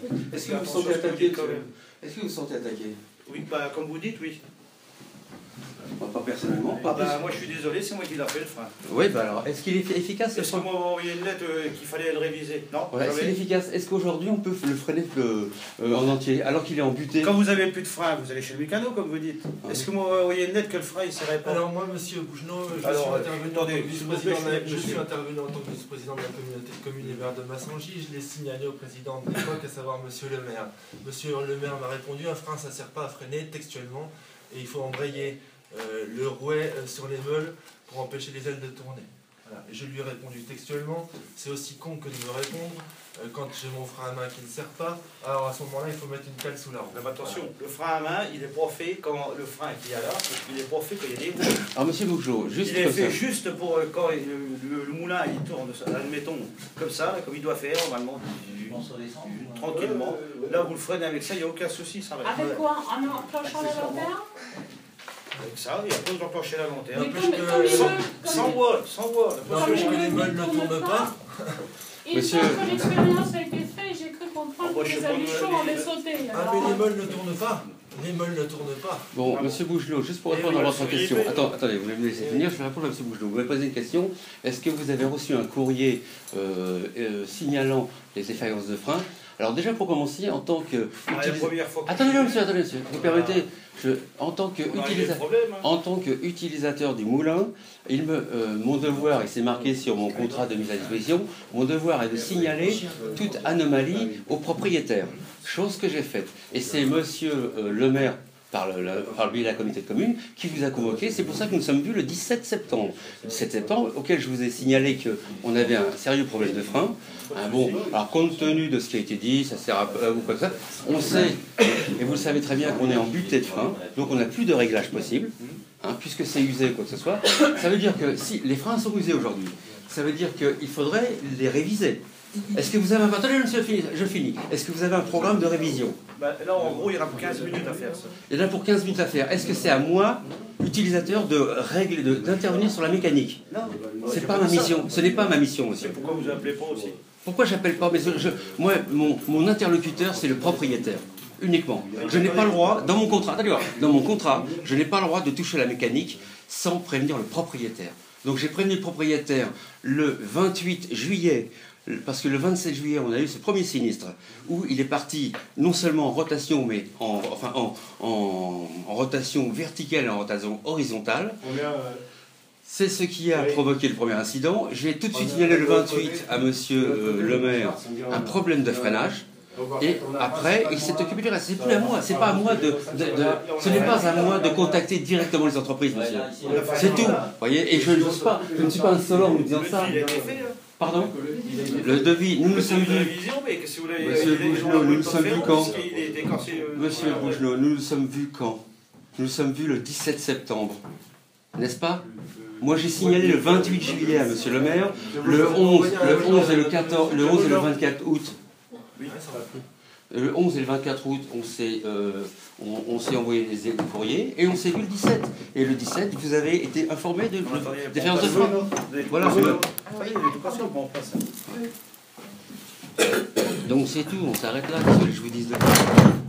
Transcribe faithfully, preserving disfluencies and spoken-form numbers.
Est-ce que vous vous sentez attaqué quand même? Est-ce que vous vous sentez attaqué? Oui, bah, comme vous dites, oui. Pas personnellement, pas bah, moi je suis désolé, c'est moi qui l'a fait le frein. Oui, bah alors, est-ce qu'il est efficace? Est-ce que moi envoyé une lettre euh, qu'il fallait le réviser? Non. Voilà, est-ce qu'il est efficace? Est-ce qu'aujourd'hui on peut le freiner le, euh, en entier alors qu'il est en butée? Quand vous avez plus de frein, vous allez chez le mécano, comme vous dites. Ah, est-ce que moi envoyé une lettre que le frein il serait pas? Alors moi, monsieur Bougenot, je alors, suis intervenu en tant que vice-président de, la... je suis intervenu en tant que vice-président de la communauté de communes et maire de Massangy. Je l'ai signalé au président de l'époque, à savoir monsieur le maire. Monsieur le maire m'a répondu, un frein ça ne sert pas à freiner textuellement et il faut embrayer Euh, le rouet euh, sur les meules pour empêcher les ailes de tourner. Voilà. Et je lui ai répondu textuellement, c'est aussi con que de me répondre euh, quand j'ai mon frein à main qui ne sert pas, alors à ce moment-là il faut mettre une cale sous la roue. Mais attention, voilà. Le frein à main, il est pas fait quand le frein qu'il y a là, il est pas fait quand il y a des roues. Alors monsieur Bougelot, juste il est comme fait ça. juste pour euh, quand le, le, le moulin il tourne, admettons, comme ça, comme il doit faire normalement, du, du, tranquillement. Là vous le freinez avec ça, il n'y a aucun souci, ça va. Avec quoi? En enclenchant la lanterne? Avec ça, il y a pas d'enclencher la lanterne. Sans voile, sans voile. N'empêche que les meules ne tournent pas. Il Monsieur... semble que l'expérience a été faite, j'ai cru comprendre oh, bah, que les abichons on les sautait. Ah mais les meules ne tournent pas. Les meules ne tournent pas. Bon, ah, monsieur Bougelot, juste pour répondre à votre question. Attends, attendez, vous me laissez finir, je vais répondre à monsieur Bougelot. Vous m'avez posé une question. Est-ce que vous avez reçu un courrier euh, euh, signalant les défaillances de frein? Alors déjà pour commencer, en tant que... Ah, la première fois que attendez, je... monsieur, attendez, monsieur, vous permettez, je, en tant que ah, utilisa... hein. en tant qu'utilisateur du moulin, il me, euh, mon devoir, et c'est marqué sur mon contrat de mise à disposition, mon devoir est de signaler toute anomalie au propriétaire. Chose que j'ai faite. Et c'est monsieur euh, le maire, par le, le, par le biais de la communauté de communes, qui vous a convoqué. C'est pour ça que nous sommes vus le dix-sept septembre. Le dix-sept septembre, auquel je vous ai signalé qu'on avait un sérieux problème de frein. Hein, bon, alors compte tenu de ce qui a été dit, ça sert à vous comme ça, on sait, et vous le savez très bien, qu'on est en butée de frein, donc on n'a plus de réglage possible, hein, puisque c'est usé ou quoi que ce soit. Ça veut dire que si les freins sont usés aujourd'hui, ça veut dire qu'il faudrait les réviser. Est-ce que vous avez un... Attendez, monsieur, je finis. Est-ce que vous avez un programme de révision? Bah, là, en gros, il y aura pour quinze minutes à faire ça. Il y en a pour quinze minutes à faire. Est-ce que c'est à moi, utilisateur, de régler, d'intervenir sur la mécanique? Non. C'est pas ma mission. Ce n'est pas ma mission, monsieur. Pourquoi vous appelez pas aussi? Pourquoi j'appelle pas? Mais je, moi, mon, mon interlocuteur, c'est le propriétaire. Uniquement. Je n'ai pas le droit, dans mon contrat, attendez voir, dans mon contrat, je n'ai pas le droit de toucher la mécanique sans prévenir le propriétaire. Donc j'ai prévenu le propriétaire le vingt-huit juillet, parce que le vingt-sept juillet, on a eu ce premier sinistre, où il est parti non seulement en rotation, mais en, enfin, en, en, en rotation verticale et en rotation horizontale. C'est ce qui a provoqué le premier incident. J'ai tout de suite signalé le vingt-huit à monsieur euh, le maire un problème de freinage. Et après, il s'est occupé du reste. C'est plus à moi, c'est pas à moi de, de, de ce n'est pas à moi de contacter directement les entreprises, monsieur. C'est tout. Vous voyez, et je ne suis pas, je ne suis pas insolent en vous disant ça. Pardon? Le devis, nous nous sommes vus. Monsieur Bougenot, nous nous sommes vus quand? Monsieur Bougenot, nous nous sommes vus quand? Nous nous sommes vus le dix-sept septembre. N'est-ce pas? Moi j'ai signalé le vingt-huit juillet à monsieur le maire, le onze, le onze et le quatorze, le onze et le vingt-quatre août. Le onze et le vingt-quatre août, on s'est euh, on, on s'est envoyé des courriers et on s'est vu le dix-sept. Et le dix-sept, vous avez été informé de des différences de frein. Voilà. Donc c'est tout, on s'arrête là, parce que je vous dis de...